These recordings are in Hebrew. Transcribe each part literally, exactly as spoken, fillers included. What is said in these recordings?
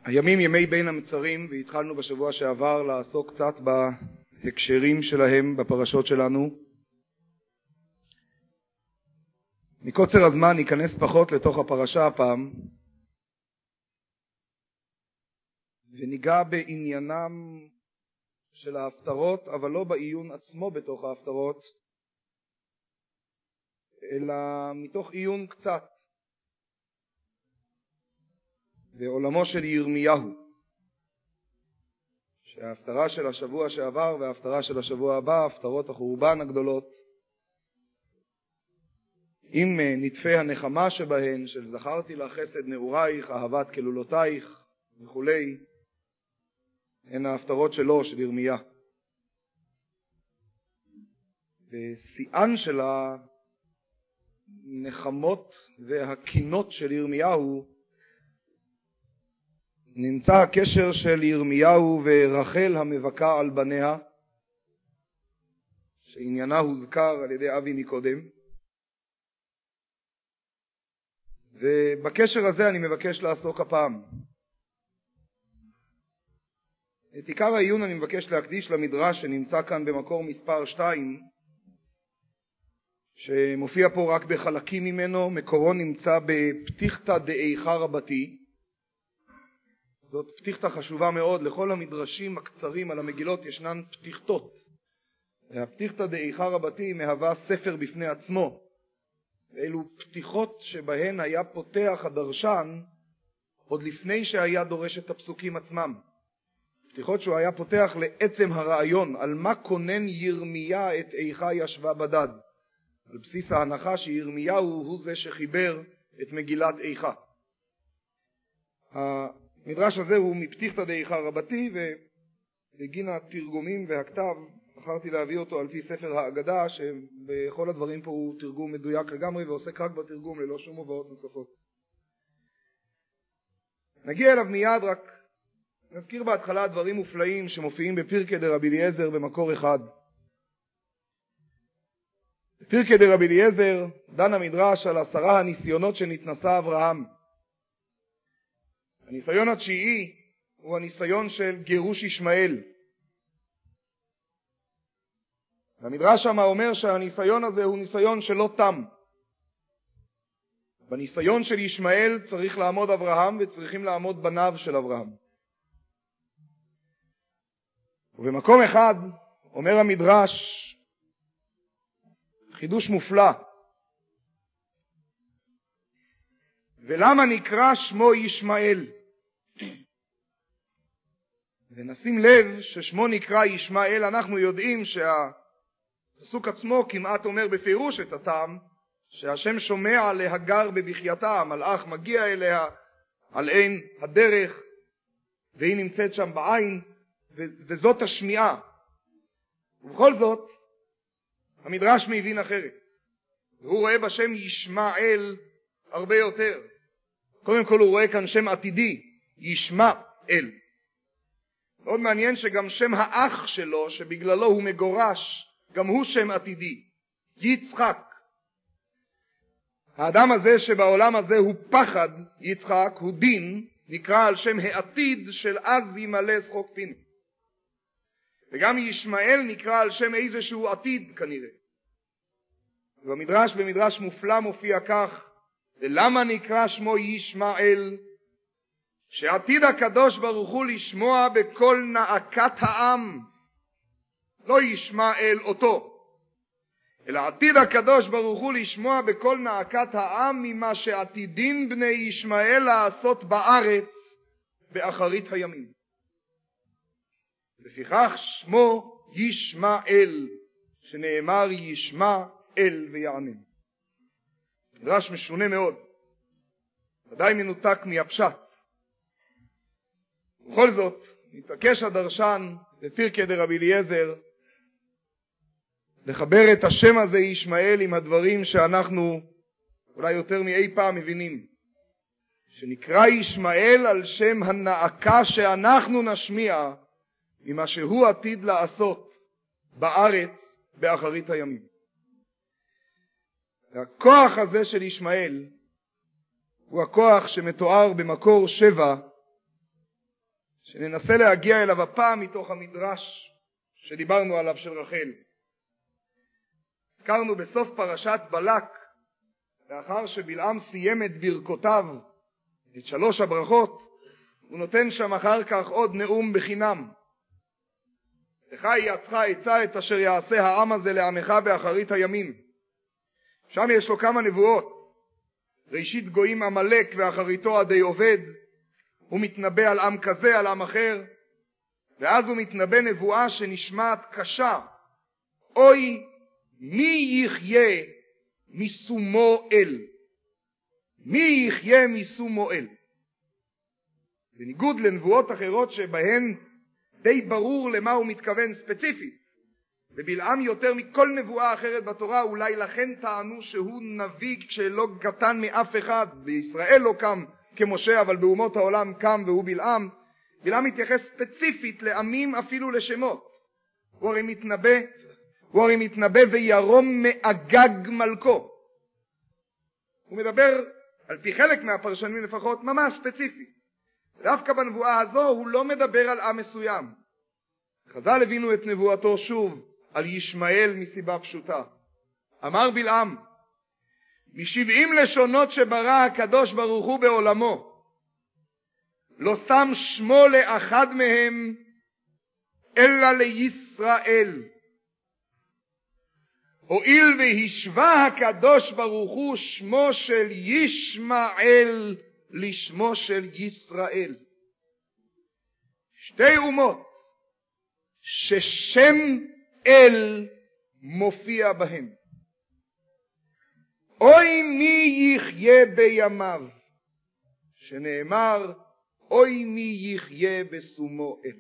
הימים ימי בין המצרים, והתחלנו בשבוע שעבר לעסוק קצת בהקשרים שלהם בפרשות שלנו. מקוצר הזמן ניכנס פחות לתוך הפרשה הפעם, וניגע בעניינם של ההפטרות, אבל לא בעיון עצמו בתוך ההפטרות, אלא מתוך עיון קצת בעולמו של ירמיהו, שההפטרה של השבוע שעבר וההפטרה של השבוע הבא, הפטרות החורבן הגדולות, עם נטפי הנחמה שבהן, של זכרתי לך חסד נעורייך, אהבת כלולותייך וכולי, הן ההפטרות שלו, של ירמיה. ושיאן של הנחמות והקינות של ירמיהו נמצא הקשר של ירמיהו ורחל המבכה על בניה, שעניינה הוזכר על ידי אבי מקודם. ובקשר הזה אני מבקש לעסוק הפעם. את עיקר העיון אני מבקש להקדיש למדרש שנמצא כאן במקור מספר שתיים, שמופיע פה רק בחלקים ממנו. מקורו נמצא בפתיחתא דאיכה רבתי. זאת פתיחתא חשובה מאוד. לכל המדרשים הקצרים על המגילות ישנן פתיחתות. הפתיחתא דאיכה רבתי מהווה ספר בפני עצמו. אלו פתיחות שבהן היה פותח הדרשן עוד לפני שהיה דורש את הפסוקים עצמם. פתיחות שהוא היה פותח לעצם הרעיון, על מה כונן ירמיה את איכה ישבה בדד, על בסיס ההנחה שירמיהו הוא זה שחיבר את מגילת איכה. המדרש הזה הוא מפתיחתא דאיכה רבתי, ובגין התרגומים והכתב בחרתי להביא אותו על פי ספר האגדה, שבכל הדברים פה הוא תרגום מדויק לגמרי ועוסק רק בתרגום ללא שום הובאות נוספות. נגיע אליו מיד, רק נזכיר בהתחלה דברים מופלאים שמופיעים בפרקי דרבי אליעזר במקור אחד. בפרקי דרבי אליעזר דן המדרש על עשרה הניסיונות שנתנסה אברהם. הניסיון התשיעי הוא הניסיון של גירוש ישמעאל. המדרש שם אומר שהניסיון הזה הוא ניסיון שלא תם. בניסיון של ישמעאל צריך לעמוד אברהם וצריכים לעמוד בניו של אברהם. ובמקום אחד אומר המדרש חידוש מופלא. ולמה נקרא שמו ישמעאל? ונשים לב ששמו נקרא ישמעאל, אנחנו יודעים שהפסוק עצמו כמעט אומר בפירוש את הטעם, שהשם שומע להגר בבכייתה, המלאך מגיע אליה על עין הדרך והיא נמצאת שם בעין, וזאת השמיעה. ובכל זאת המדרש מבין אחרת, והוא רואה בשם ישמעאל הרבה יותר. קודם כל הוא רואה כאן שם עתידי, ישמעאל. מאוד מעניין שגם שם האח שלו שבגללו הוא מגורש גם הוא שם עתידי, יצחק. האדם הזה שבעולם הזה הוא פחד, יצחק, הוא דין, נקרא על שם העתיד של אז ימלא שחוק פינו. וגם ישמעאל נקרא על שם איזשהו עתיד כנראה. ובמדרש, במדרש מופלא מופיע כך, ולמה נקרא שמו ישמעאל? שעתיד הקדוש ברוך הוא לשמוע בכל נאקת העם, לא ישמעאל אותו, אלא עתיד הקדוש ברוך הוא לשמוע בכל נאקת העם ממה שעתידין בני ישמעאל לעשות בארץ באחרית הימים. לפיכך שמו ישמעאל, שנאמר ישמע אל ויענן. מדרש משונה מאוד, ודאי מנותק מהפשט. בכל זאת מתעקש הדרשן בפרקי דרבי אליעזר לחבר את השם הזה ישמעאל עם הדברים שאנחנו אולי יותר מאי פעם מבינים, שנקרא ישמעאל על שם הנאקה שאנחנו נשמיע ממה שהוא עתיד לעשות בארץ באחרית הימים. והכוח הזה של ישמעאל הוא הכוח שמתואר במקור שבע שננסה להגיע אליו הפעם מתוך המדרש שדיברנו עליו של רחל. הזכרנו בסוף פרשת בלק, לאחר שבלעם סיים את ברכותיו, את שלוש הברכות, הוא נותן שם אחר כך עוד נאום בחינם. לך יעצך עצה את אשר יעשה העם הזה לעמך באחרית הימים. שם יש לו כמה נבואות. ראשית גויים עמלק ואחריתו עדי עובד. הוא מתנבא על עם כזה, על עם אחר. ואז הוא מתנבא נבואה שנשמעת קשה. אוי, מי יחיה מסומו אל? מי יחיה מסומו אל? בניגוד לנבואות אחרות שבהן די ברור למה הוא מתכוון ספציפית. ובלעם יותר מכל נבואה אחרת בתורה, אולי לכן טענו שהוא נביא שלא קטן מאף אחד. בישראל לא קם כמשה, אבל באומות העולם קם והוא בלעם. בלעם מתייחס ספציפית לעמים, אפילו לשמות. הוא הרי מתנבא, הוא הרי מתנבא וירום מאגג מלכו. הוא מדבר, על פי חלק מהפרשנים לפחות, ממש ספציפי. דווקא בנבואה הזו הוא לא מדבר על עם מסוים. חז"ל הבינו את נבואתו שוב על ישמעאל מסיבה פשוטה. אמר בלעם, משבעים לשונות שברא הקדוש ברוך הוא בעולמו, לא שם שמו לאחד מהם אלא לישראל. הואיל והשווה הקדוש ברוך הוא שמו של ישמעאל לשמו של ישראל. שתי אומות ששם אל מופיע בהן. אוי מי יחיה בימיו, שנאמר אוי מי יחיה בסומו אל.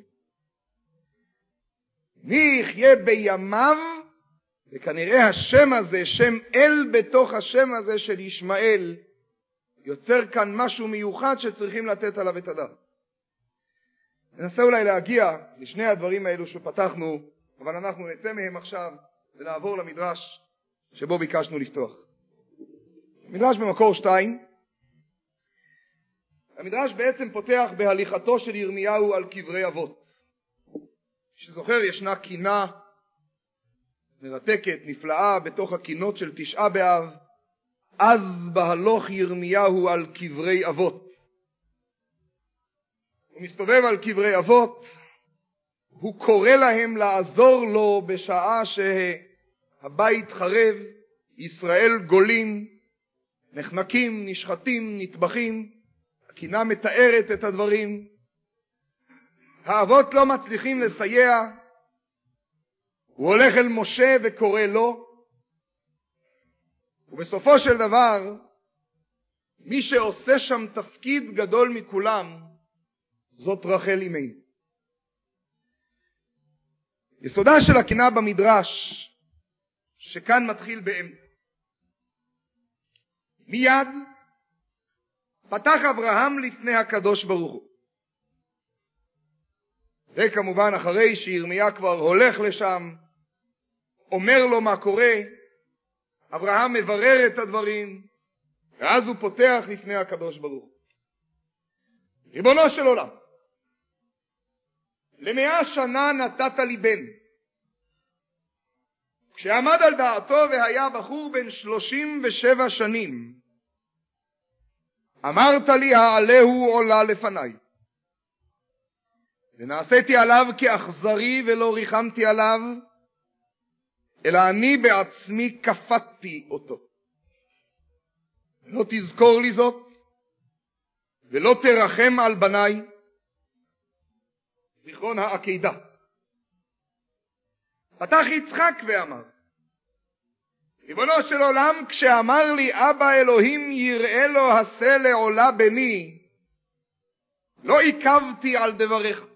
מי יחיה בימיו, וכנראה השם הזה, שם אל בתוך השם הזה של ישמעאל, יוצר כאן משהו מיוחד שצריכים לתת עליו את הדעת. ננסה אולי להגיע לשני הדברים האלו שפתחנו, אבל אנחנו נצא מהם עכשיו ונעבור למדרש שבו ביקשנו לפתוח. מדרש במקור שתיים. המדרש בעצם פותח בהליכתו של ירמיהו על קברי אבות. שזוכר, ישנה קינה מרתקת, נפלאה, בתוך הקינות של תשעה באב, אז בהלוך ירמיהו על קברי אבות. הוא מסתובב על קברי אבות, הוא קורא להם לעזור לו בשעה שהבית חרב, ישראל גולים, נחנקים, נשחטים, נטבחים. הקינה מתארת את הדברים. האבות לא מצליחים לסייע. הוא הולך אל משה וקורא לו, ובסופו של דבר, מי שעושה שם תפקיד גדול מכולם, זאת רחל אמנו. יסודה של הקינה במדרש, שכאן מתחיל באמצע. מיד פתח אברהם לפני הקדוש ברוך הוא. זה כמובן אחרי שירמיה כבר הולך לשם, אומר לו מה קורה, אברהם מברר את הדברים, ואז הוא פותח לפני הקדוש ברוך הוא. ריבונו של עולם, למאה שנה נתת לי בן. כשעמד על דעתו והיה בחור בן שלושים ושבע שנים, אמרת לי העלהו עולה לפניי. ונעשיתי עליו כאכזרי ולא ריחמתי עליו, אלא אני בעצמי כפתתי אותו. לא תזכור לי זאת, ולא תרחם על בניי, זיכרון העקידה. פתח יצחק ואמר, ריבונו של עולם, כשאמר לי אבא אלוהים יראה לו עשה לעולה בני, לא עיכבתי על דבריך,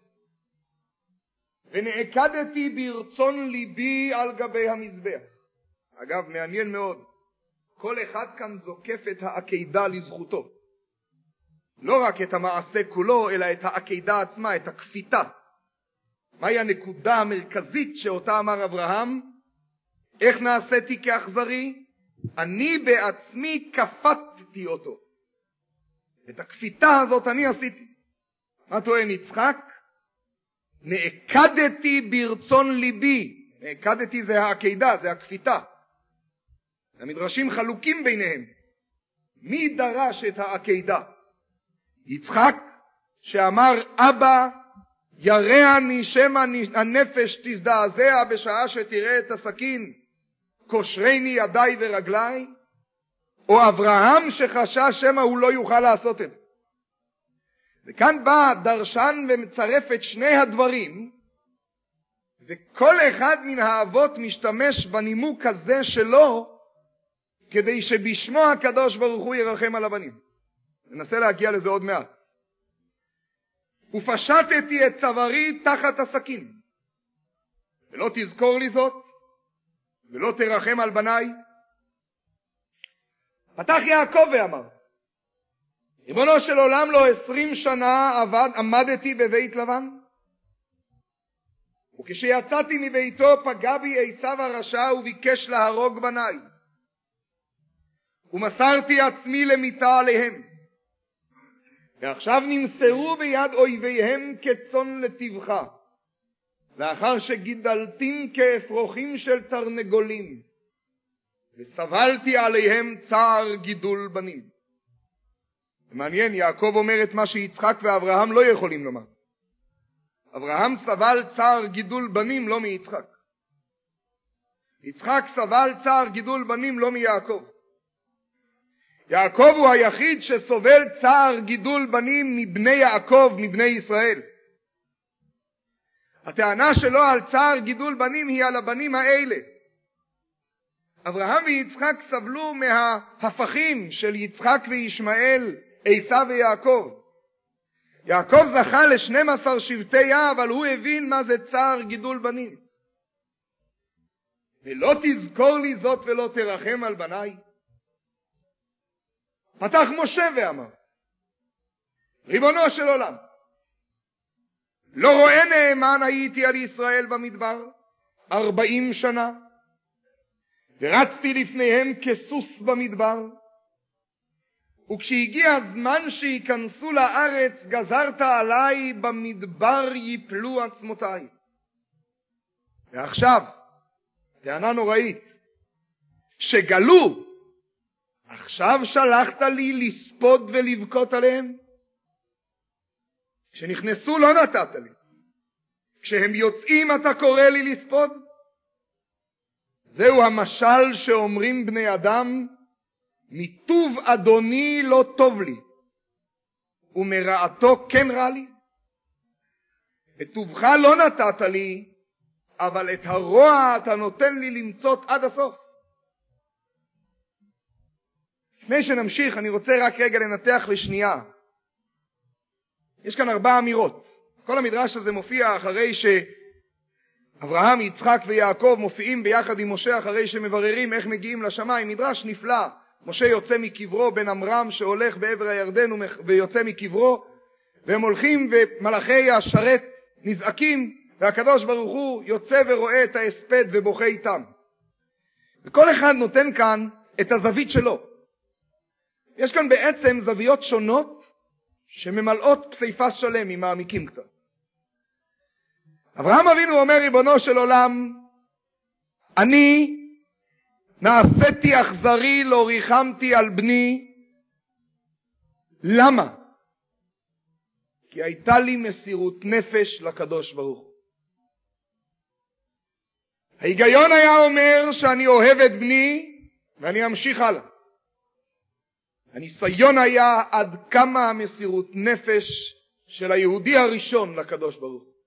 ונעקדתי ברצון ליבי על גבי המזבח. אגב, מעניין מאוד, כל אחד כאן זוקף את העקידה לזכותו. לא רק את המעשה כולו, אלא את העקידה עצמה, את הכפיתה. מהי הנקודה המרכזית שאותה אמר אברהם? איך נעשיתי כאכזרי? אני בעצמי כפתתי אותו. את הכפיתה הזאת אני עשיתי. מה טוען יצחק? נעקדתי ברצון ליבי. נעקדתי זה העקידה, זה הכפיתה. המדרשים חלוקים ביניהם. מי דרש את העקידה? יצחק שאמר אבא ירעני שמא הנפש תזדעזע בשעה שתראה את הסכין קושרני ידיי ורגליי, או אברהם שחשש שמא הוא לא יוכל לעשות את זה. וכאן בא דרשן ומצרף את שני הדברים, וכל אחד מן האבות משתמש בנימוק הזה שלו כדי שבשמו הקדוש ברוך הוא ירחם על הבנים. ננסה להגיע לזה עוד מעט. ופשטתי את צווארי תחת הסכין, ולא תזכור לי זאת, ולא תרחם על בניי. פתח יעקב ואמר, ריבונו של עולם, לא עשרים שנה עבד, עמדתי בבית לבן, וכשיצאתי מביתו פגע בי עשיו הרשע וביקש להרוג בניי, ומסרתי עצמי למיתה עליהם, ועכשיו נמסרו ביד אויביהם כצאן לטבחה, לאחר שגידלתים כאפרוחים של תרנגולים, וסבלתי עליהם צער גידול בנים. מעניין, יעקב אומר את מה שיצחק ואברהם לא יכולים לומר. אברהם סבל צער גידול בנים לא מיצחק. יצחק סבל צער גידול בנים לא מיעקב. יעקב הוא היחיד שסובל צער גידול בנים מבני יעקב, מבני ישראל. הטענה שלו על צער גידול בנים היא על הבנים האלה. אברהם ויצחק סבלו מההפכים של יצחק וישמעאל, עשיו ויעקב. יעקב זכה ל-שנים עשר שבטיה, אבל הוא הבין מה זה צער גידול בנים. ולא תזכור לי זאת ולא תרחם על בניי. פתח משה ואמר, ריבונו של עולם, לא רואה נאמן הייתי על ישראל במדבר ארבעים שנה, ורצתי לפניהם כסוס במדבר, וכשהגיע הזמן שיכנסו לארץ גזרת עליי במדבר יפלו עצמותיי. ועכשיו, טענה נוראית, שגלו, עכשיו שלחת לי לספוד ולבכות עליהם? כשנכנסו לא נתת לי, כשהם יוצאים אתה קורא לי לספוד? זהו המשל שאומרים בני אדם, מטוב אדוני לא טוב לי, ומרעתו כן רע לי. את טובך לא נתת לי, אבל את הרוע אתה נותן לי למצות עד הסוף. לפני שנמשיך, אני רוצה רק רגע לנתח לשנייה. יש כאן ארבע אמירות. כל המדרש הזה מופיע אחרי שאברהם, יצחק ויעקב מופיעים ביחד עם משה, אחרי שמבררים איך מגיעים לשמיים. מדרש נפלא. משה יוצא מקברו בן אמרם שהולך בעבר הירדן ויוצא מקברו, והם הולכים ומלאכי השרת נזעקים, והקדוש ברוך הוא יוצא ורואה את ההספד ובוכה איתם. וכל אחד נותן כאן את הזווית שלו. יש כאן בעצם זוויות שונות שממלאות פסיפס שלם, עם מעמיקים קצת. אברהם אבינו אומר, ריבונו של עולם, אני נעשיתי אכזרי, לא ריחמתי על בני. למה? כי הייתה לי מסירות נפש לקדוש ברוך הוא. ההיגיון היה אומר שאני אוהב את בני ואני אמשיך הלאה. הניסיון היה עד כמה המסירות נפש של היהודי הראשון לקדוש ברוך הוא.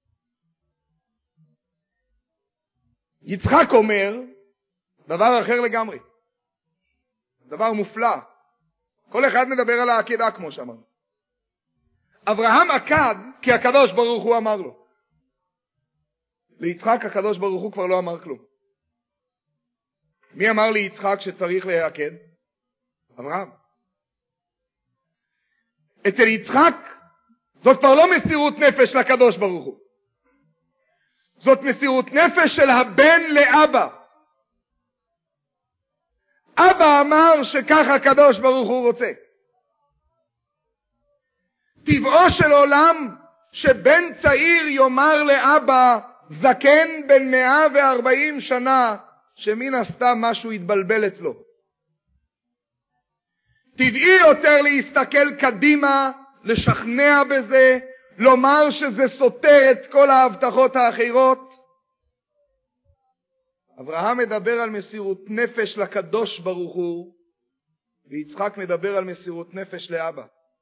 יצחק אומר דבר אחר לגמרי, דבר מופלא. כל אחד מדבר על העקדה כמו שאמרנו. אברהם עקד כי הקדוש ברוך הוא אמר לו. ליצחק הקדוש ברוך הוא כבר לא אמר כלום. מי אמר ליצחק שצריך להעקד? אברהם. אצל יצחק זאת כבר לא מסירות נפש לקדוש ברוך הוא. זאת מסירות נפש של הבן לאבא. אבא אמר שככה הקדוש ברוך הוא רוצה. טבעו של עולם שבן צעיר יאמר לאבא, זקן בן מאה וארבעים שנה, שמן הסתם משהו יתבלבל אצלו. טבעי יותר להסתכל קדימה, לשכנע בזה, לומר שזה סותר את כל ההבטחות האחרות. אברהם מדבר על מסירות נפש לקדוש ברוך הוא, ויצחק מדבר על מסירות נפש לאבא.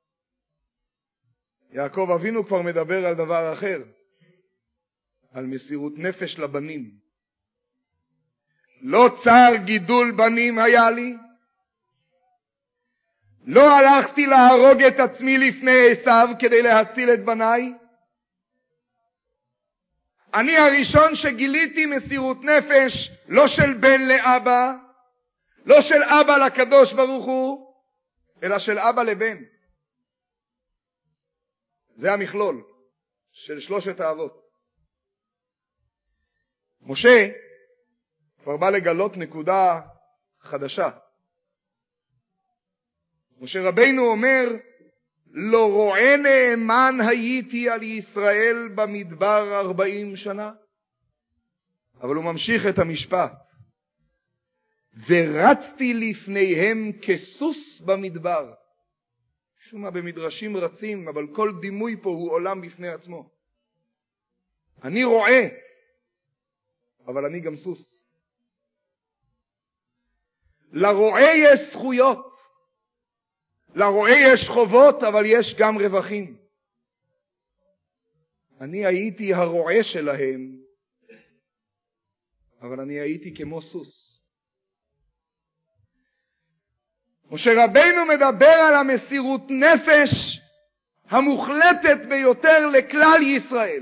יעקב אבינו כבר מדבר על דבר אחר, על מסירות נפש לבנים. לא צר גידול בנים היה לי, לא הלכתי להרוג את עצמי לפני עשיו כדי להציל את בניי. אני הראשון שגיליתי מסירות נפש, לא של בן לאבא, לא של אבא לקדוש ברוך הוא, אלא של אבא לבן. זה המכלול של שלושת האבות. משה כבר בא לגלות נקודה חדשה. משה רבינו אומר, לא רואה נאמן הייתי על ישראל במדבר ארבעים שנה. אבל הוא ממשיך את המשפט. ורצתי לפניהם כסוס במדבר. משום מה במדרשים רצים, אבל כל דימוי פה הוא עולם בפני עצמו. אני רואה, אבל אני גם סוס. לרועה יש זכויות. לרועה יש חובות, אבל יש גם רווחים. אני הייתי הרועה שלהם, אבל אני הייתי כמו סוס. משה רבינו מדבר על המסירות נפש המוחלטת ביותר לכלל ישראל.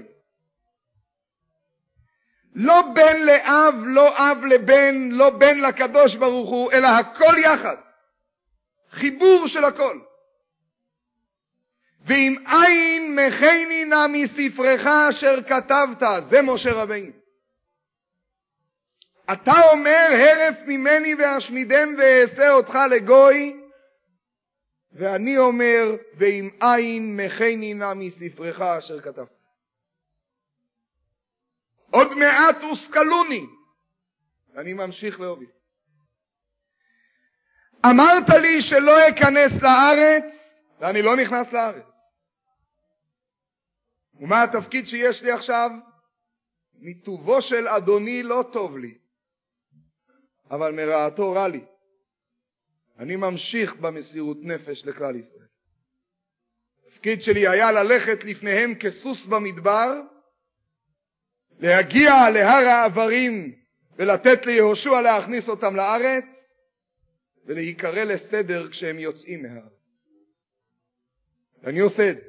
לא בן לאב, לא אב לבן, לא בן לקדוש ברוך הוא, אלא הכל יחד. חיבור של הכל. ואם אין מחני נא מספרך אשר כתבת, זה משה רבינו. אתה אומר הרף ממני ואשמידם ואעשה אותך לגוי, ואני אומר ואם אין מחני נא מספרך אשר כתבת. עוד מעט הושכלוני. אני ממשיך להוביל. אמרת לי שלא אכנס לארץ, ואני לא נכנס לארץ. ומה התפקיד שיש לי עכשיו? מטובו של אדוני לא טוב לי, אבל מרעתו רע לי. אני ממשיך במסירות נפש לכלל ישראל. התפקיד שלי היה ללכת לפניהם כסוס במדבר, להגיע להר העברים ולתת ליהושע להכניס אותם לארץ, ולהיקרא לסדר כשהם יוצאים מהארץ. ואני עושה את זה.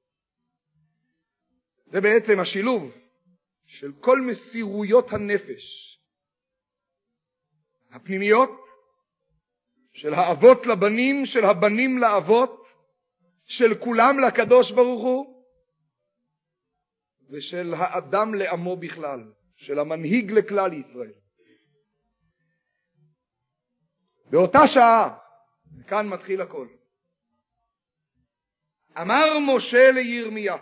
זה בעצם השילוב של כל מסירויות הנפש הפנימיות, של האבות לבנים, של הבנים לאבות, של כולם לקדוש ברוך הוא, ושל האדם לעמו בכלל, של המנהיג לכלל ישראל. באותה שעה, כאן מתחיל הכל. אמר משה לירמיה.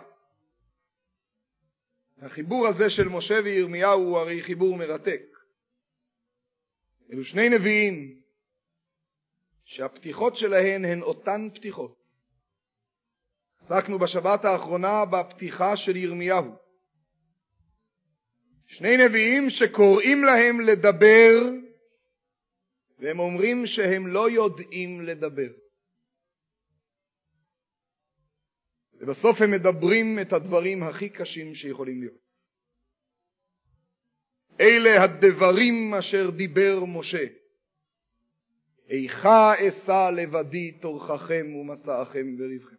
החיבור הזה של משה וירמיהו הוא הרי חיבור מרתק. אלו שני נביאים שהפתיחות שלהן הן אותן פתיחות. עסקנו בשבת האחרונה בפתיחה של ירמיהו. שני נביאים שקוראים להם לדבר, והם אומרים שהם לא יודעים לדבר. ובסוף הם מדברים את הדברים הכי קשים שיכולים להיות. אלה הדברים אשר דיבר משה. איכה אשא לבדי תורככם ומסעכם וריבכם.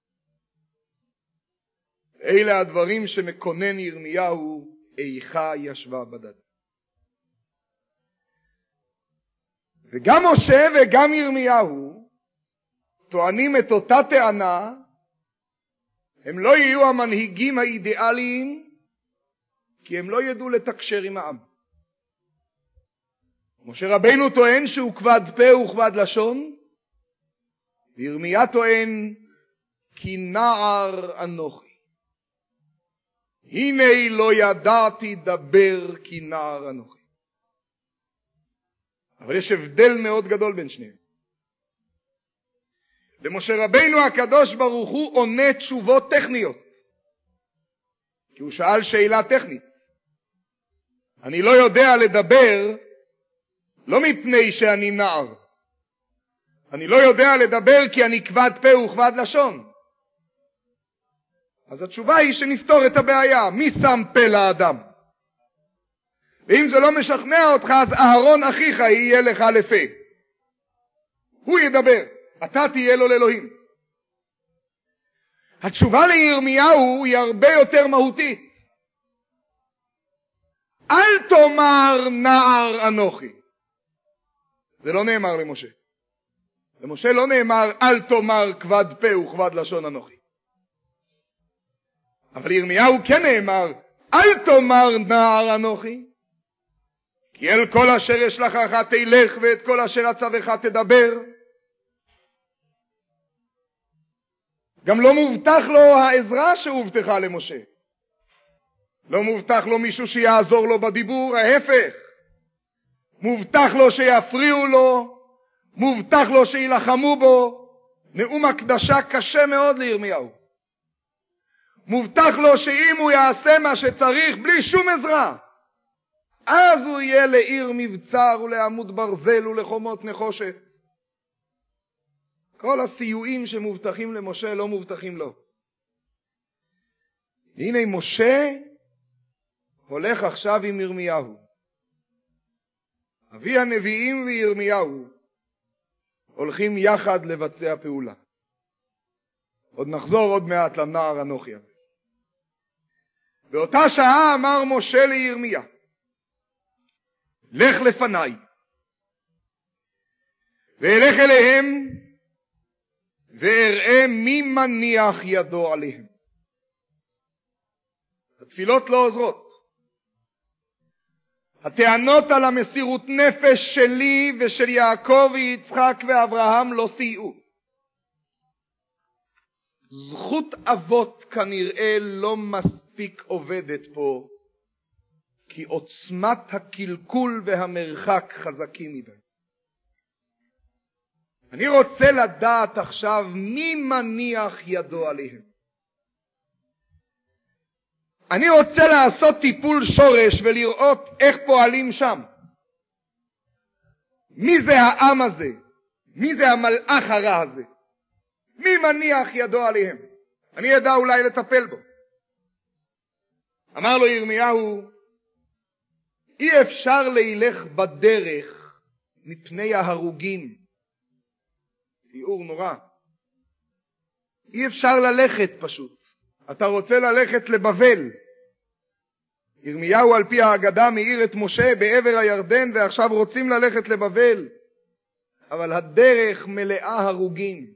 אלה הדברים שמקונן ירמיהו, איכה ישבה בדד. וגם משה וגם ירמיהו טוענים את אותה טענה, הם לא יהיו המנהיגים האידיאליים, כי הם לא ידעו לתקשר עם העם. משה רבינו טוען שהוא כבד פה וכבד לשון, וירמיה טוען כי נער אנוכי. הנה לא ידעתי דבר כי נער אנוכי. אבל יש הבדל מאוד גדול בין שניהם. למשה רבינו הקדוש ברוך הוא עונה תשובות טכניות. כי הוא שאל שאלה טכנית. אני לא יודע לדבר לא מפני שאני נער. אני לא יודע לדבר כי אני כבד פה וכבד לשון. אז התשובה היא שנפתור את הבעיה. מי שם פה לאדם? ואם זה לא משכנע אותך, אז אהרון אחיך יהיה לך לפה. הוא ידבר, אתה תהיה לו לאלוהים. התשובה לירמיהו היא הרבה יותר מהותית. אל תאמר נער אנוכי. זה לא נאמר למשה. למשה לא נאמר אל תאמר כבד פה וכבד לשון אנוכי. אבל לירמיהו כן נאמר אל תאמר נער אנוכי. כי אל כל אשר יש לך תלך ואת כל אשר עצבך תדבר. גם לא מובטח לו העזרה שהובטחה למשה. לא מובטח לו מישהו שיעזור לו בדיבור, ההפך. מובטח לו שיפריעו לו, מובטח לו שילחמו בו. נאום הקדשה קשה מאוד לירמיהו. מובטח לו שאם הוא יעשה מה שצריך בלי שום עזרה, אז הוא יהיה לעיר מבצר ולעמוד ברזל ולחומות נחושת. כל הסיועים שמובטחים למשה לא מובטחים לו. הנה משה הולך עכשיו עם ירמיהו. אבי הנביאים וירמיהו הולכים יחד לבצע פעולה. עוד נחזור עוד מעט לנער אנוכי הזה. באותה שעה אמר משה לירמיה, לך לפניי, ואלך אליהם, ואראה מי מניח ידו עליהם. התפילות לא עוזרות. הטענות על המסירות נפש שלי ושל יעקב ויצחק ואברהם לא סייעו. זכות אבות כנראה לא מספיק עובדת פה, כי עוצמת הקלקול והמרחק חזקים מדי. אני רוצה לדעת עכשיו מי מניח ידו עליהם. אני רוצה לעשות טיפול שורש ולראות איך פועלים שם. מי זה העם הזה? מי זה המלאך הרע הזה? מי מניח ידו עליהם? אני אדע אולי לטפל בו. אמר לו ירמיהו, אי אפשר להילך בדרך מפני ההרוגים. תיאור נורא. אי אפשר ללכת פשוט. אתה רוצה ללכת לבבל. ירמיהו על פי ההגדה מאיר את משה בעבר הירדן ועכשיו רוצים ללכת לבבל. אבל הדרך מלאה הרוגים.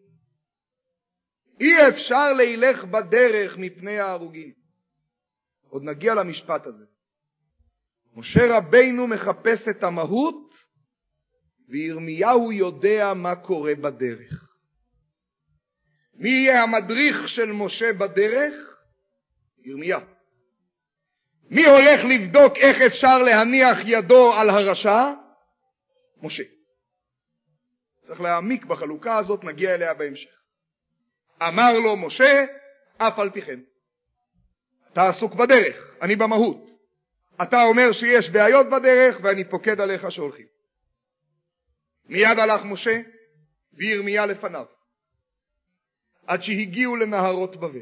אי אפשר להילך בדרך מפני ההרוגים. עוד נגיע למשפט הזה. משה רבינו מחפש את המהות, וירמיהו יודע מה קורה בדרך. מי יהיה המדריך של משה בדרך? ירמיה. מי הולך לבדוק איך אפשר להניח ידו על הרשע? משה. צריך להעמיק בחלוקה הזאת, נגיע אליה בהמשך. אמר לו משה, אף על פי כן. אתה עסוק בדרך, אני במהות. אתה אומר שיש בעיות בדרך ואני פוקד עליך שהולכים. מיד הלך משה וירמיה לפניו, עד שהגיעו לנהרות בבל.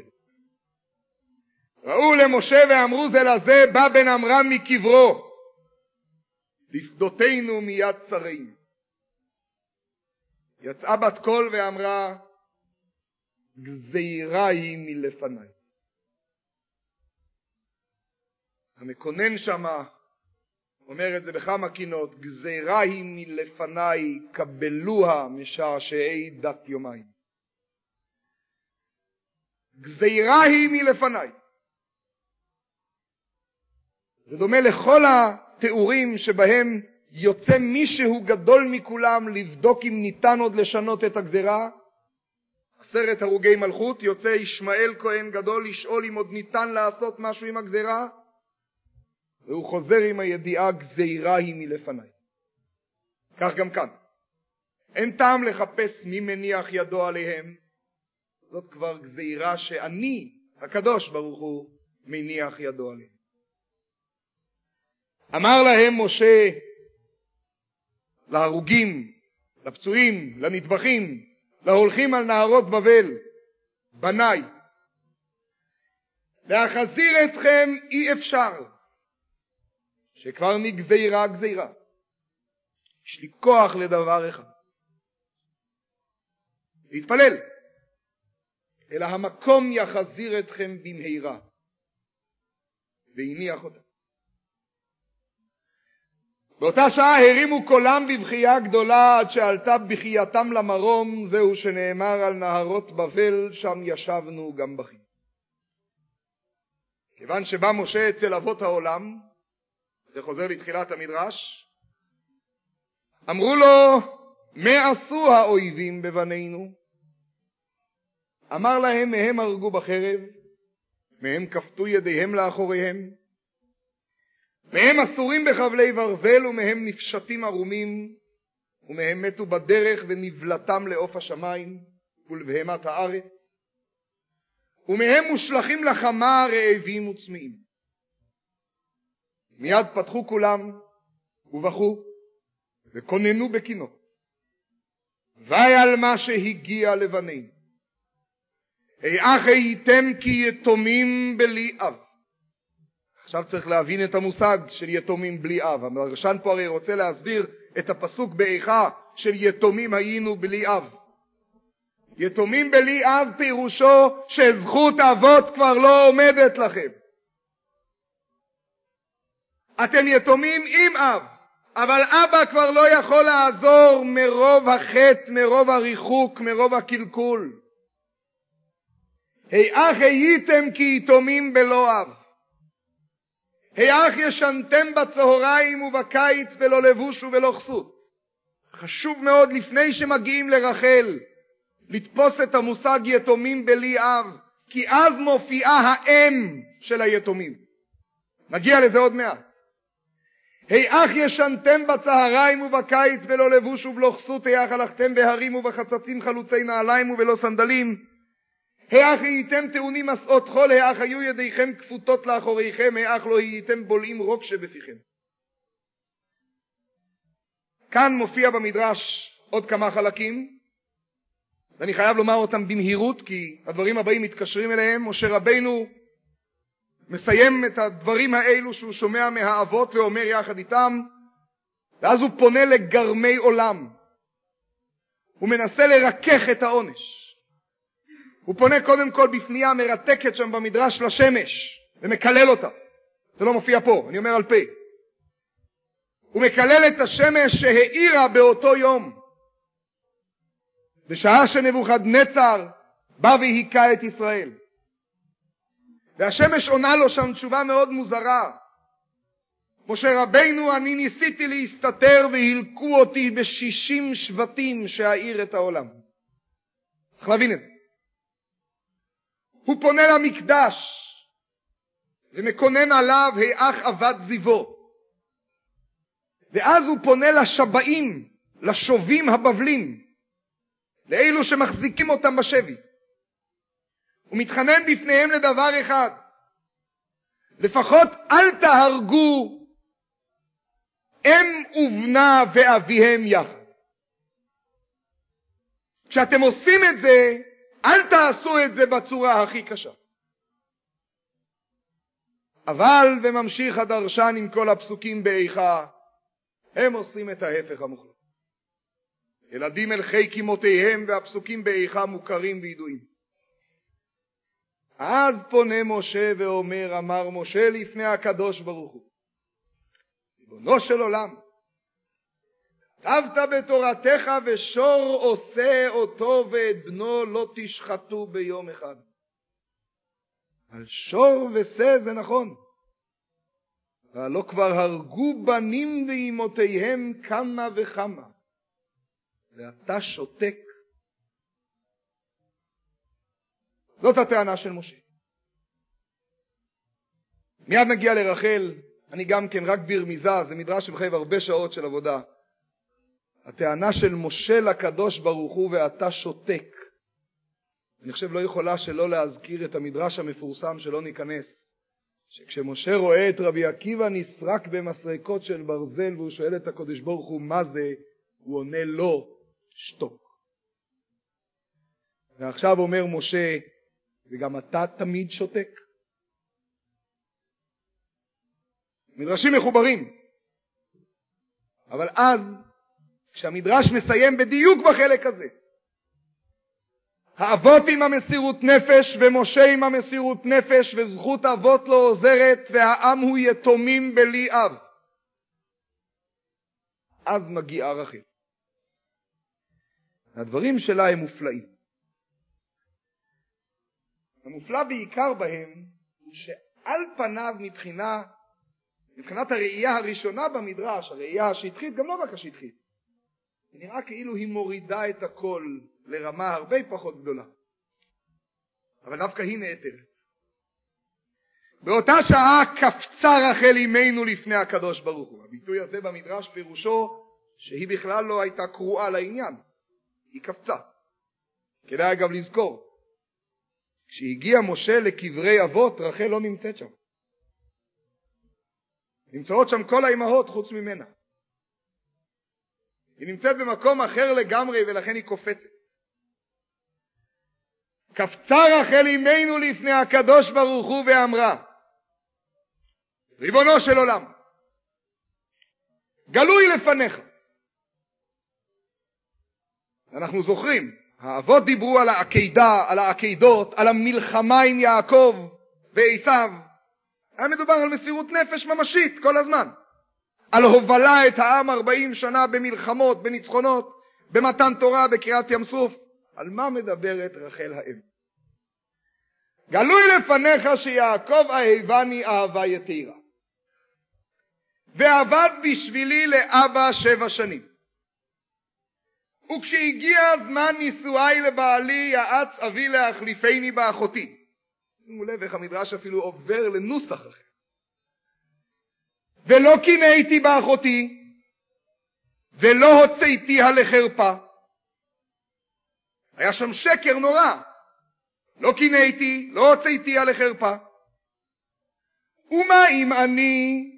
ראו למשה ואמרו זה לזה, בא בן עמרם מקברו, לפדותנו מיד צרינו. יצאה בת קול ואמרה, גזירה היא מלפניי. המקונן שמה אומר את זה בכמה קינות, גזירה היא מלפניי, קבלוה משעשעי דת יומיים. גזירה היא מלפניי. זה דומה לכל התיאורים שבהם יוצא מישהו גדול מכולם לבדוק אם ניתן עוד לשנות את הגזירה. עשרת הרוגי מלכות, יוצא ישמעאל כהן גדול לשאול אם עוד ניתן לעשות משהו עם הגזירה, והוא חוזר עם הידיעה, גזירה היא מלפניי. כך גם כאן. אין טעם לחפש מי מניח ידו עליהם, זאת כבר גזירה שאני, הקדוש ברוך הוא, מניח ידו עליהם. אמר להם משה, להרוגים, לפצועים, לנטבחים, להולכים על נהרות בבל, בניי, להחזיר אתכם אי אפשר, שכבר נגזירה גזירה. יש לי כוח לדבר אחד, להתפלל, אלא המקום יחזיר אתכם במהירה, והניח אותה. באותה שעה הרימו קולם בבכייה גדולה, עד שעלתה בכייתם למרום, זהו שנאמר על נהרות בבל, שם ישבנו גם בכי. כיוון שבא משה אצל אבות העולם, זה חוזר לתחילת המדרש, אמרו לו, מה עשו האויבים בבנינו? אמר להם, מהם הרגו בחרב, מהם כפתו ידיהם לאחוריהם, מהם אסורים בחבלי ברזל, ומהם נפשטים ערומים, ומהם מתו בדרך ונבלתם לעוף השמיים ולבהמת הארץ, ומהם מושלכים לחמה רעבים וצמאים. מיד פתחו כולם ובכו וכוננו בקינות, ועל מה שהגיע לבנינו. היאך הייתם כי יתומים בלי אב. עכשיו צריך להבין את המושג של יתומים בלי אב. המדרשן פה הרי רוצה להסביר את הפסוק באיכה של יתומים היינו בלי אב. יתומים בלי אב פירושו שזכות אבות כבר לא עומדת לכם. אתם יתומים עם אב, אבל אבא כבר לא יכול לעזור מרוב החטא, מרוב הריחוק, מרוב הקלקול. היאך הייתם כי יתומים בלא אב. היאך ישנתם בצהריים ובקיץ ולא לבוש ולא כסות. חשוב מאוד לפני שמגיעים לרחל לתפוס את המושג יתומים בלי אב, כי אז מופיעה האם של היתומים. נגיע לזה עוד מעט. היאך ישנתם בצהריים ובקיץ ולא לבוש ולא כסות, היאך הלכתם בהרים ובחצצים חלוצי נעליים ובלא סנדלים, היאך הייתם טעונים מסעות חול, היאך היו ידיכם כפותות לאחוריכם, היאך לא הייתם בולעים רוק שבפיכם. כאן מופיע במדרש עוד כמה חלקים, ואני חייב לומר אותם במהירות, כי הדברים הבאים מתקשרים אליהם. משה רבינו מסיים את הדברים האלו שהוא שומע מהאבות ואומר יחד איתם, ואז הוא פונה לגרמי עולם. הוא מנסה לרכך את העונש. הוא פונה קודם כל בפנייה מרתקת שם במדרש לשמש, ומקלל אותה. זה לא מופיע פה, אני אומר על פה. הוא מקלל את השמש שהאירה באותו יום, בשעה שנבוכדנצר בא והיכה את ישראל. והשמש עונה לו שם תשובה מאוד מוזרה. משה רבינו, אני ניסיתי להסתתר והילקו אותי בשישים שבטים שהאיר את העולם. צריך להבין את זה. הוא פונה למקדש ומקונן עליו, היאך עבד זיוו. ואז הוא פונה לשבעים, לשובים הבבלים, לאלו שמחזיקים אותם בשבי. הוא מתחנן בפניהם לדבר אחד, לפחות אל תהרגו אם ובנה ואביהם יחד. כשאתם עושים את זה, אל תעשו את זה בצורה הכי קשה. אבל, וממשיך הדרשן עם כל הפסוקים באיכה, הם עושים את ההפך המוחלט. ילדים אל חיק אמותיהם, והפסוקים באיכה מוכרים וידועים. אז פונה משה ואומר, אמר משה לפני הקדוש ברוך הוא, ריבונו של עולם, כתבת בתורתך ושור עושה אותו ואת בנו לא תשחטו ביום אחד. על שור ושה זה נכון, אבל לא כבר הרגו בנים ואמותיהם כמה וכמה, ואתה שותק. זאת הטענה של משה. מיד נגיע לרחל, אני גם כן רק ברמיזה, זה מדרש שמחייב הרבה שעות של עבודה. הטענה של משה לקדוש ברוך הוא ואתה שותק. אני חושב לא יכולה שלא להזכיר את המדרש המפורסם שלא ניכנס. שכשמשה רואה את רבי עקיבא נסרק במסרקות של ברזל והוא שואל את הקדוש ברוך הוא מה זה, הוא עונה לו, שתוק. ועכשיו אומר משה, וגם אתה תמיד שותק. מדרשים מחוברים. אבל אז, כשהמדרש מסיים בדיוק בחלק הזה, האבות עם המסירות נפש ומשה עם המסירות נפש וזכות אבות לא עוזרת והעם הוא יתומים בלי אב. אז מגיעה רחל. הדברים שלה הם מופלאים. המופלא בעיקר בהם הוא שעל פניו מבחינה, מבחינת הראייה הראשונה במדרש, הראייה השטחית, גם לא רק השטחית, זה נראה כאילו היא מורידה את הכל לרמה הרבה פחות גדולה. אבל דווקא היא נעתרת. באותה שעה קפצה רחל אימנו לפני הקדוש ברוך הוא. הביטוי הזה במדרש פירושו שהיא בכלל לא הייתה קרואה לעניין. היא קפצה. כדאי אגב לזכור. כשהגיע משה לקברי אבות, רחל לא נמצאת שם. נמצאות שם כל האימהות חוץ ממנה. היא נמצאת במקום אחר לגמרי ולכן היא קופצת. קפצה רחל אימנו לפני הקדוש ברוך הוא ואמרה, ריבונו של עולם, גלוי לפניך. אנחנו זוכרים, האבות דיברו על העקידה, על העקידות, על המלחמה עם יעקב ועשיו. היה מדובר על מסירות נפש ממשית כל הזמן. על הובלה את העם ארבעים שנה במלחמות, בניצחונות, במתן תורה, בקריאת ים סוף. על מה מדברת רחל האם? גלוי לפניך שיעקב אהבני אהבה יתירה. ועבד בשבילי לאבא שבע שנים. וכשהגיע זמן נישואי לבעלי, יעץ אבי להחליפני באחותי. שימו לב איך המדרש אפילו עובר לנוסח אחר. ולא קינאתי באחותי, ולא הוצאתיה לחרפה. היה שם שקר נורא. לא קינאתי, לא הוצאתיה לחרפה. ומה אם אני,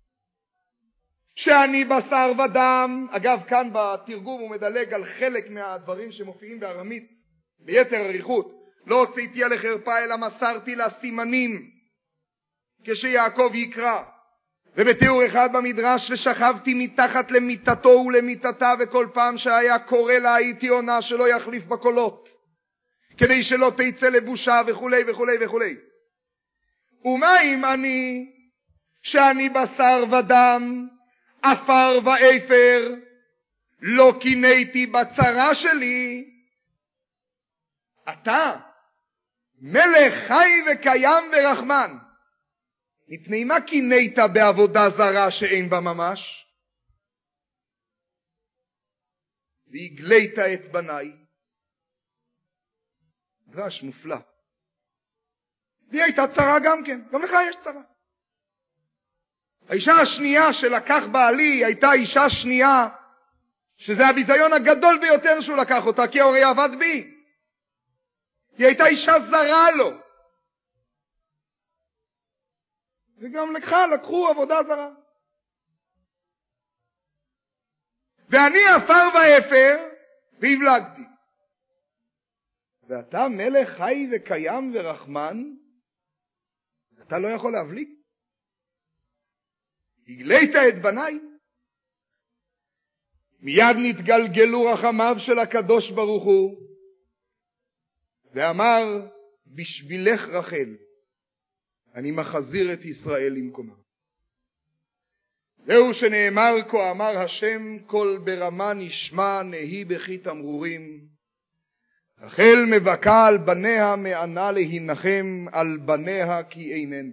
שאני בשר ודם, אגב כאן בתרגום הוא מדלג על חלק מהדברים שמופיעים בארמית ביתר אריכות, לא הוצאתיה לחרפה אלא מסרתי לה סימנים כשיעקב יקרא. ובתיאור אחד במדרש, ושכבתי מתחת למיטתו ולמיטתה, וכל פעם שהיה קורא לה הייתי עונה שלא יחליף בקולות, כדי שלא תצא לבושה וכו' וכו' וכו'. ומה אם אני, שאני בשר ודם, אפר ואפר, לא קינאתי בצרה שלי? אתה, מלך חי וקיים ורחמן, מפני מה קינאת בעבודה זרה שאין בה ממש? והגלית את בניי. דרש מופלא. לי הייתה צרה גם כן, גם לך יש צרה. האישה השנייה שלקח בעלי הייתה אישה שנייה, שזה הביזיון הגדול ביותר שהוא לקח אותה, כי הורי עבד בי. היא הייתה אישה זרה לו. וגם לקחה, לקחו עבודה זרה. ואני אפר ואפר, והבלגתי. ואתה מלך חי וקיים ורחמן, אתה לא יכול להבליג. הגלית את בניי. מיד נתגלגלו רחמיו של הקדוש ברוך הוא, ואמר, בשבילך רחל, אני מחזיר את ישראל למקומה. זהו שנאמר, כה אמר השם, כל ברמה נשמע, נהי בכי תמרורים. רחל מבכה על בניה, מענה להנחם על בניה כי אינן.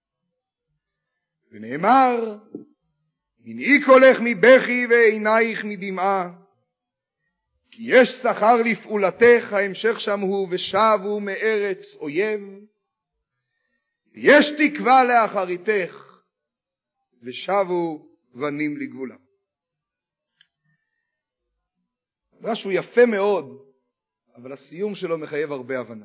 ונאמר, הנעי קולך מבכי ועינייך מדמעה, כי כי יש שכר לפעולתך, ההמשך שם הוא, ושבו מארץ אויב. יש תקווה לאחריתך, ושבו בנים לגבולה. משהו יפה מאוד, אבל הסיום שלו מחייב הרבה הבנה.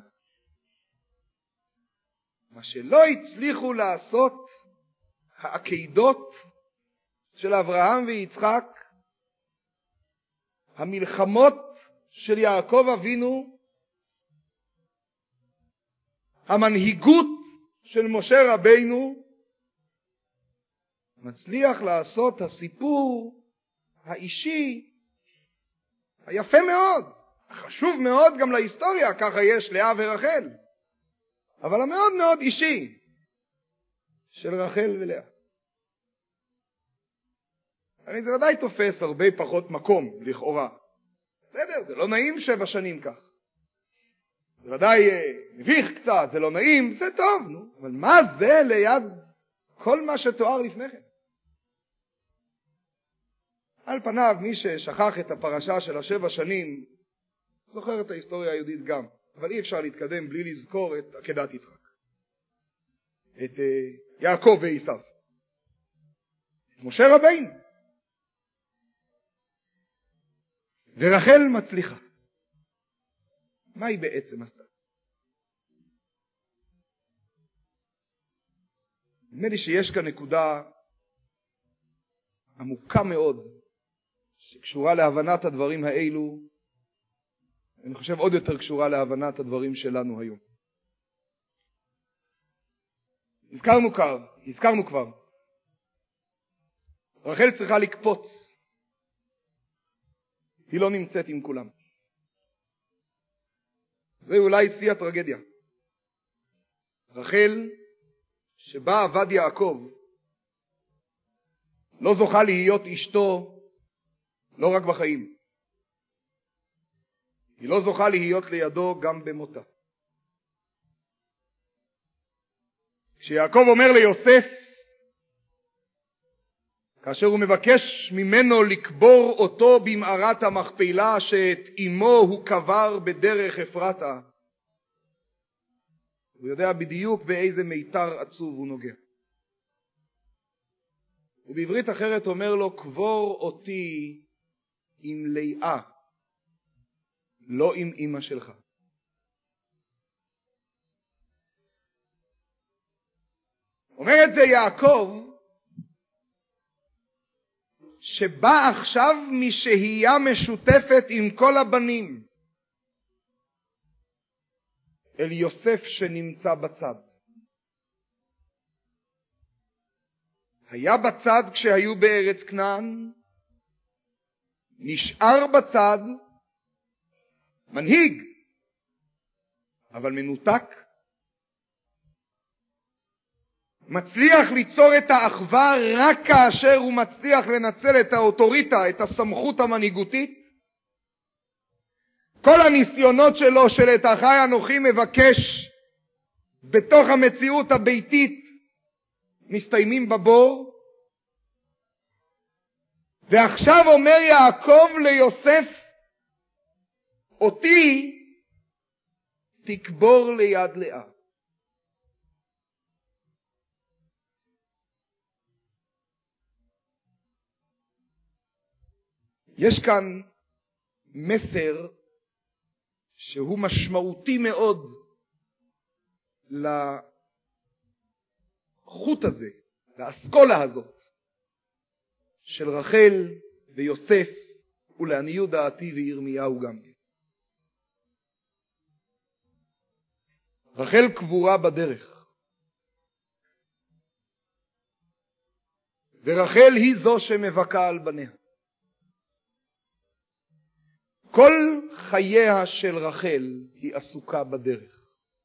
מה שלא הצליחו לעשות העקדות של אברהם ויצחק, המלחמות של יעקב אבינו, המנהיגות של משה רבינו, מצליח לעשות הסיפור האישי היפה מאוד, חשוב מאוד גם להיסטוריה, ככה יש לאה ורחל, אבל המאוד מאוד אישי של רחל ולאה. הרי זה ודאי תופס הרבה פחות מקום לכאורה. בסדר, זה לא נעים שבע שנים כך. זה ודאי מביך קצת, זה לא נעים, זה טוב, נו. אבל מה זה ליד כל מה שתואר לפני כן? על פניו, מי ששכח את הפרשה של השבע שנים, זוכר את ההיסטוריה היהודית גם. אבל אי אפשר להתקדם בלי לזכור את עקדת יצחק. את uh, יעקב ועשיו. את משה רבינו. ורחל מצליחה. מה היא בעצם עשתה? נדמה לי שיש כאן נקודה עמוקה מאוד, שקשורה להבנת הדברים האלו, אני חושב עוד יותר קשורה להבנת הדברים שלנו היום. הזכרנו כבר, הזכרנו כבר. רחל צריכה לקפוץ. היא לא נמצאת עם כולם. זה אולי שיא הטרגדיה. רחל, שבה עבד יעקב, לא זוכה להיות אשתו לא רק בחיים. היא לא זוכה להיות לידו גם במותה. כשיעקב אומר ליוסף, כאשר הוא מבקש ממנו לקבור אותו במערת המכפלה שאת אמו הוא קבר בדרך אפרתה, הוא יודע בדיוק באיזה מיתר עצוב הוא נוגע. ובעברית אחרת אומר לו, קבור אותי עם לאה, לא עם אמא שלך. אומר את זה יעקב, שבא עכשיו משהייה משותפת עם כל הבנים אל יוסף שנמצא בצד. היה בצד כשהיו בארץ כנען, נשאר בצד, מנהיג, אבל מנותק, מצליח ליצור את האחווה רק כאשר הוא מצליח לנצל את האוטוריטה, את הסמכות המנהיגותית. כל הניסיונות שלו של את אחי אנוכי מבקש בתוך המציאות הביתית מסתיימים בבור. ועכשיו אומר יעקב ליוסף, אותי תקבור ליד לאה. יש כאן מסר שהוא משמעותי מאוד לחוט הזה, לאסכולה הזאת של רחל ויוסף, ולעניות דעתי וירמיהו גם. רחל קבורה בדרך, ורחל היא זו שמבכה על בניה. כל חייה של רחל היא עסוקה בדרך.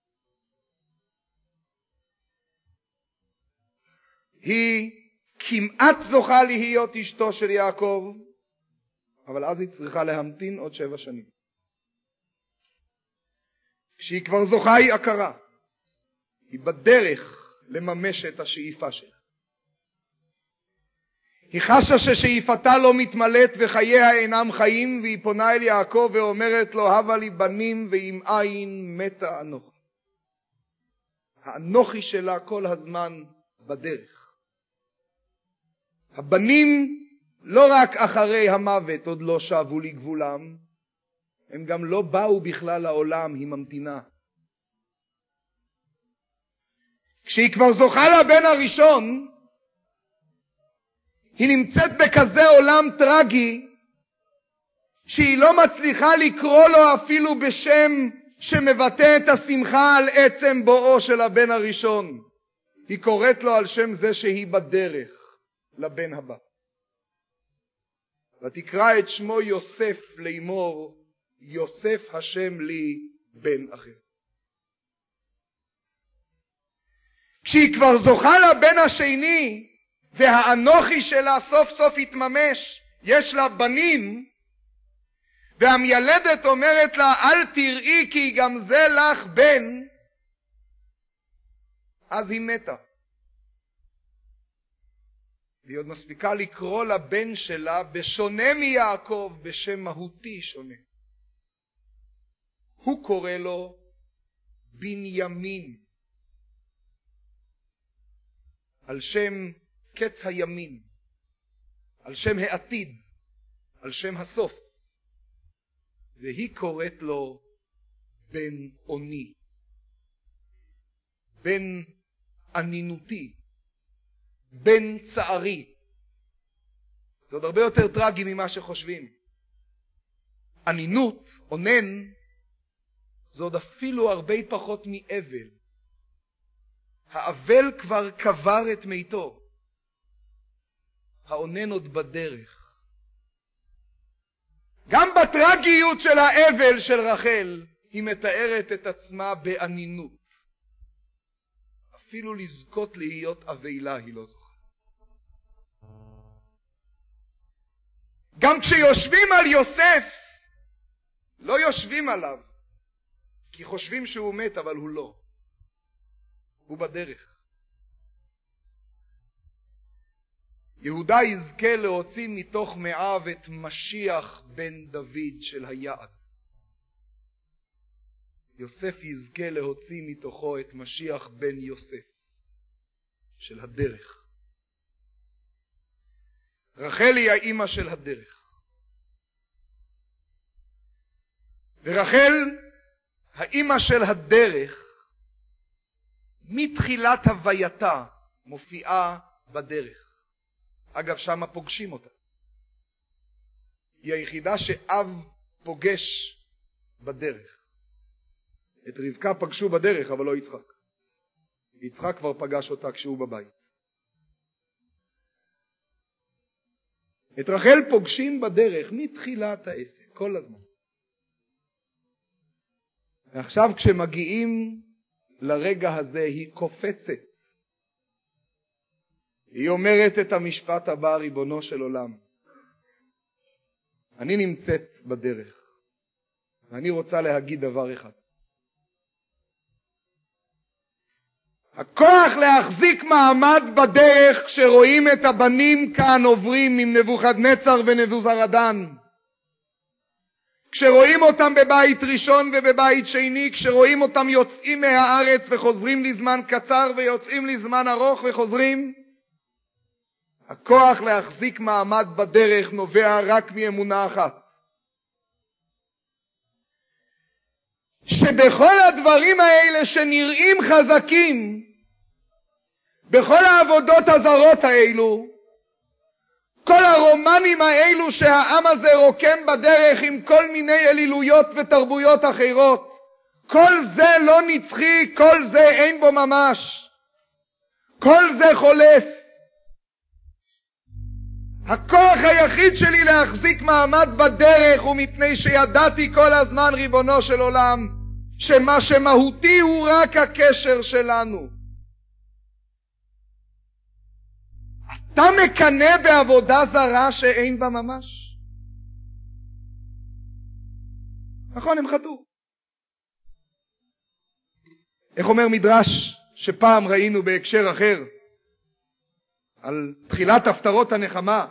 היא כמעט זוכה להיות אשתו של יעקב, אבל אז היא צריכה להמתין עוד שבע שנים. כשהיא כבר זוכה היא עקרה. היא בדרך לממש את השאיפה שלה. היא חשה ששאיפתה לא מתמלאת וחייה אינם חיים, והיא פונה אל יעקב ואומרת לו, הבה לי בנים ואם אין מתה אנוכי. האנוכי שלה כל הזמן בדרך. הבנים לא רק אחרי המוות עוד לא שבו לגבולם, הם גם לא באו בכלל לעולם, היא ממתינה. כשהיא כבר זוכה לבן הראשון, היא נמצאת בכזה עולם טרגי, שהיא לא מצליחה לקרוא לו אפילו בשם שמבטא את השמחה על עצם בואו של הבן הראשון. היא קוראת לו על שם זה שהיא בדרך לבן הבא. ותקרא את שמו יוסף לאמור, יוסף השם לי בן אחר. כשהיא כבר זוכה לבן השני, והאנוכי שלה סוף סוף התממש, יש לה בנים, והמיילדת אומרת לה, אל תראי כי גם זה לך בן, אז היא מתה. והיא עוד מספיקה לקרוא לבן שלה בשונה מיעקב, בשם מהותי שונה. הוא קורא לו בנימין, על שם קץ הימין, על שם העתיד, על שם הסוף. והיא קוראת לו בן עוני, בן ענינותי, בן צערי. זה עוד הרבה יותר טרגי ממה שחושבים. ענינות, עונן, זה עוד אפילו הרבה פחות מאבל. האבל כבר קבר את מיתו. העונן עוד בדרך. גם בטרגיות של האבל של רחל, היא מתארת את עצמה בענינות. אפילו לזכות להיות אבלה היא לא זוכה. גם כשיושבים על יוסף, לא יושבים עליו, כי חושבים שהוא מת, אבל הוא לא. הוא בדרך. יהודה יזכה להוציא מתוך מאב את משיח בן דוד של היעד. יוסף יזכה להוציא מתוכו את משיח בן יוסף של הדרך. רחל היא האמא של הדרך. ורחל, האמא של הדרך, מתחילת הווייתה מופיעה בדרך. אגב, שמה פוגשים אותה. היא היחידה שאב פוגש בדרך. את רבקה פגשו בדרך, אבל לא יצחק. יצחק כבר פגש אותה כשהוא בבית. את רחל פוגשים בדרך מתחילת העסק, כל הזמן. ועכשיו כשמגיעים לרגע הזה היא קופצת. היא אומרת את המשפט הבא, ריבונו של עולם. אני נמצאת בדרך, ואני רוצה להגיד דבר אחד. הכוח להחזיק מעמד בדרך כשרואים את הבנים כאן עוברים עם נבוכדנצר ונבוזראדן. כשרואים אותם בבית ראשון ובבית שני, כשרואים אותם יוצאים מהארץ וחוזרים לזמן קצר ויוצאים לזמן ארוך וחוזרים, הכוח להחזיק מעמד בדרך נובע רק מאמונה אחת. שבכל הדברים האלה שנראים חזקים, בכל העבודות הזרות האלו, כל הרומנים האלו שהעם הזה רוקם בדרך עם כל מיני אלילויות ותרבויות אחרות, כל זה לא נצחי, כל זה אין בו ממש. כל זה חולף. הכוח היחיד שלי להחזיק מעמד בדרך הוא מפני שידעתי כל הזמן, ריבונו של עולם, שמה שמהותי הוא רק הקשר שלנו. אתה מקנא בעבודה זרה שאין בה ממש? נכון, הם חטאו. איך אומר מדרש שפעם ראינו בהקשר אחר? על תחילת הפטרות הנחמה.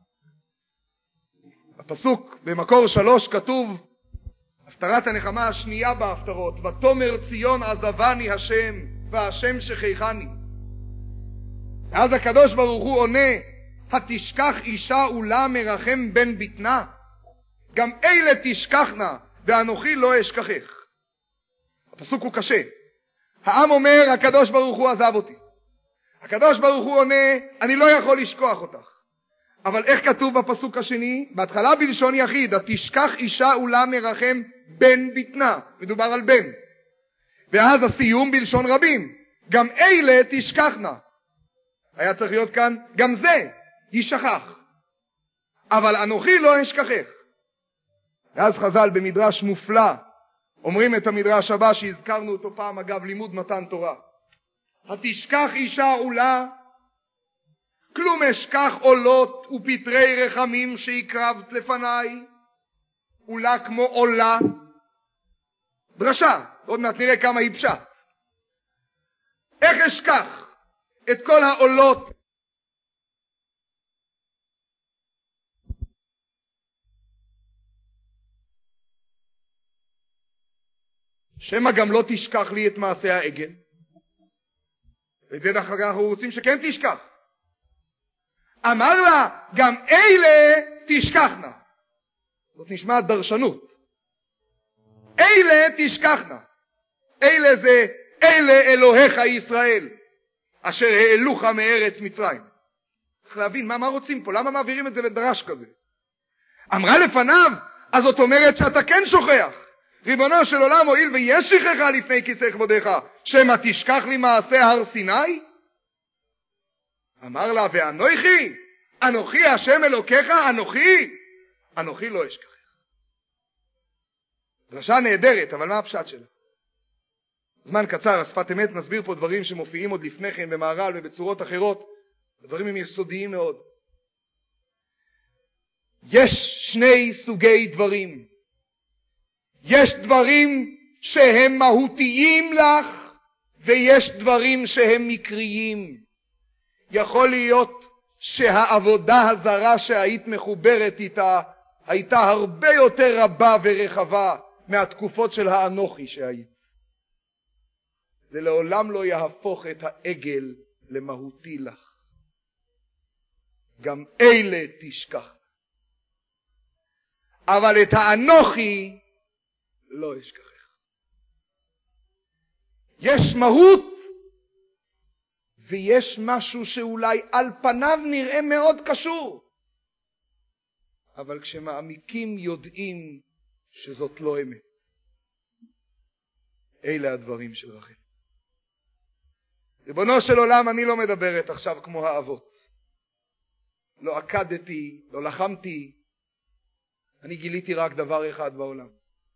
בפסוק במקור שלוש כתוב, הפטרת הנחמה השנייה בהפטרות, ותאמר ציון עזבני השם, והשם שכחני. ואז הקדוש ברוך הוא עונה, התשכח אישה אולה מרחם בן בטנה? גם אלה תשכחנה, ואנוכי לא אשכחך. הפסוק הוא קשה. העם אומר, הקדוש ברוך הוא עזב אותי. הקדוש ברוך הוא עונה, אני לא יכול לשכוח אותך. אבל איך כתוב בפסוק השני? בהתחלה בלשון יחיד, התשכח אישה אולה מרחם בן בטנה. מדובר על בן. ואז הסיום בלשון רבים, גם אלה תשכחנה. היה צריך להיות כאן, גם זה יישכח. אבל אנוכי לא אשכחך. ואז חז"ל במדרש מופלא, אומרים את המדרש הבא שהזכרנו אותו פעם אגב לימוד מתן תורה. התשכח אישה אולה, כלום אשכח עולות ופטרי רחמים שהקרבת לפניי, אולה כמו עולה. דרשה, עוד מעט נראה כמה היא פשט. איך אשכח את כל העולות שמה גם לא תשכח לי את מעשה העגל? ואת זה אנחנו רוצים שכן תשכח. אמר לה, גם אלה תשכחנה. זאת נשמעת דרשנות. אלה תשכחנה. אלה זה אלה אלוהיך ישראל, אשר העלוך מארץ מצרים. צריך להבין מה, מה רוצים פה, למה מעבירים את זה לדרש כזה? אמרה לפניו, אז זאת אומרת שאתה כן שוכח. ריבונו של עולם, הואיל ויש שכחה לפני כיסא כבודך, שמא תשכח לי מעשה הר סיני? אמר לה, ואנוכי, אנוכי השם אלוקיך, אנוכי, אנוכי לא אשכחך. דרשה נהדרת, אבל מה הפשט שלה? זמן קצר, השפת אמת נסביר פה דברים שמופיעים עוד לפני כן במהר"ל ובצורות אחרות. הדברים הם יסודיים מאוד. יש שני סוגי דברים. יש דברים שהם מהותיים לך, ויש דברים שהם מקריים. יכול להיות שהעבודה הזרה שהיית מחוברת איתה, הייתה הרבה יותר רבה ורחבה מהתקופות של האנוכי שהיית. זה לעולם לא יהפוך את העגל למהותי לך. גם אלה תשכח. אבל את האנוכי לא אשכחך. יש מהות, ויש משהו שאולי על פניו נראה מאוד קשור. אבל כשמעמיקים יודעים שזאת לא אמת. אלה הדברים של רחל. ריבונו של עולם, אני לא מדברת עכשיו כמו האבות. לא עקדתי, לא לחמתי. אני גיליתי רק דבר אחד בעולם.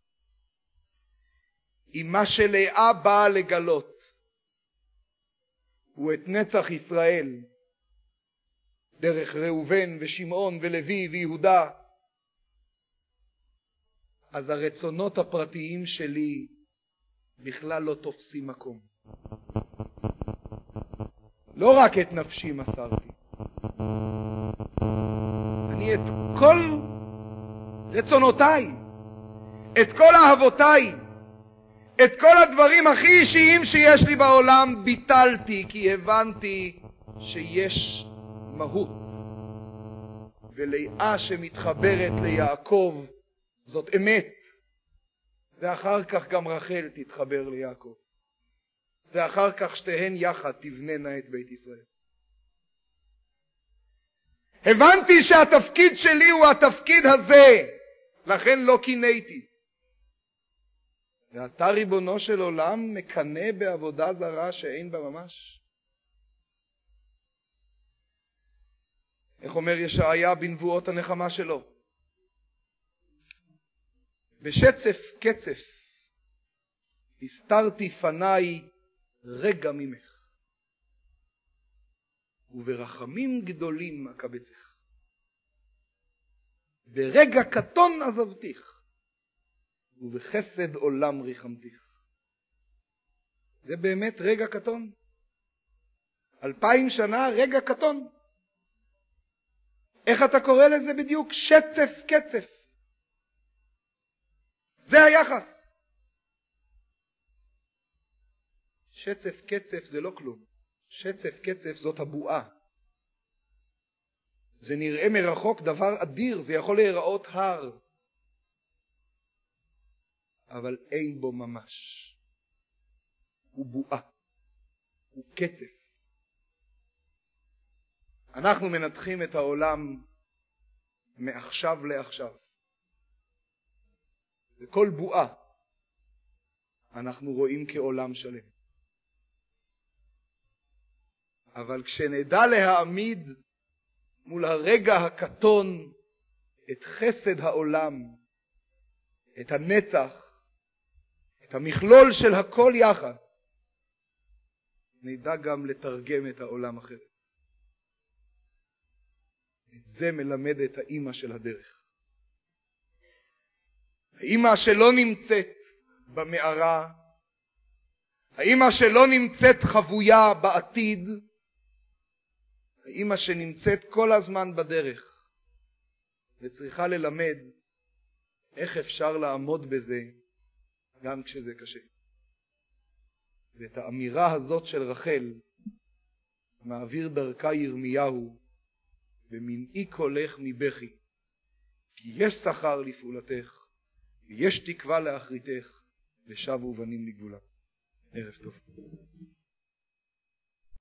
אם מה שלאה באה לגלות הוא את נצח ישראל דרך ראובן ושמעון ולוי ויהודה, אז הרצונות הפרטיים שלי בכלל לא תופסים מקום. לא רק את נפשי מסרתי, אני את כל רצונותיי, את כל אהבותיי, את כל הדברים הכי אישיים שיש לי בעולם ביטלתי, כי הבנתי שיש מהות. ולאה שמתחברת ליעקב זאת אמת, ואחר כך גם רחל תתחבר ליעקב, ואחר כך שתיהן יחד תבננה את בית ישראל. הבנתי שהתפקיד שלי הוא התפקיד הזה, לכן לא קינאתי. ואתה ריבונו של עולם מקנא בעבודה זרה שאין בה ממש. איך אומר ישעיה בנבואות הנחמה שלו? בשצף קצף הסתרתי פניי רגע ממך, וברחמים גדולים אקבצך. ברגע קטון עזבתיך, ובחסד עולם ריחמתיך. זה באמת רגע קטון. אלפיים שנה רגע קטון. איך אתה קורא לזה בדיוק? שצף קצף. זה היחס. שצף קצף זה לא כלום. שצף קצף זאת הבועה. זה נראה מרחוק דבר אדיר, זה יכול להיראות הר. אבל אין בו ממש. הוא בועה. הוא קצף. אנחנו מנתחים את העולם מעכשיו לעכשיו. וכל בועה אנחנו רואים כעולם שלם. אבל כשנדע להעמיד מול הרגע הקטון את חסד העולם, את הנצח, את המכלול של הכל יחד, נדע גם לתרגם את העולם אחרת. את זה מלמדת האמא של הדרך. האמא שלא נמצאת במערה, האמא שלא נמצאת חבויה בעתיד, האמא שנמצאת כל הזמן בדרך, וצריכה ללמד איך אפשר לעמוד בזה גם כשזה קשה. ואת האמירה הזאת של רחל מעביר דרכה ירמיהו, ומנעי קולך מבכי, כי יש שכר לפעולתך, ויש תקווה לאחריתך, ושבו בנים לגבולה. ערב טוב.